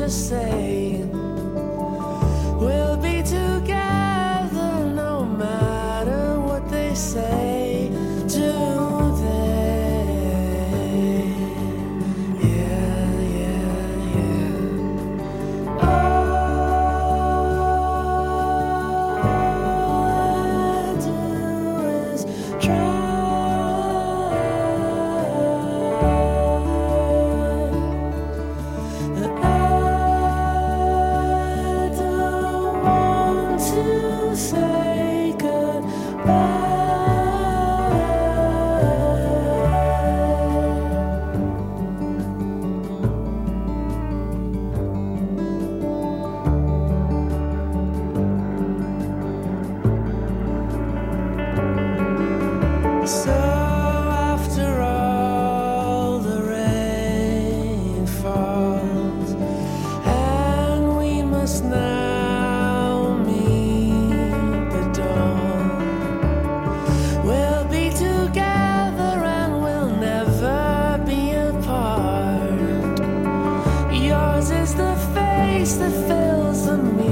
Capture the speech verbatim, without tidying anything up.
say we'll be together no matter what they say. Do they? Yeah, yeah, yeah. All I do is try. Say goodbye. So after all the rain falls and we must now meet the dawn, we'll be together and we'll never be apart. Yours is the face that fills the mirror.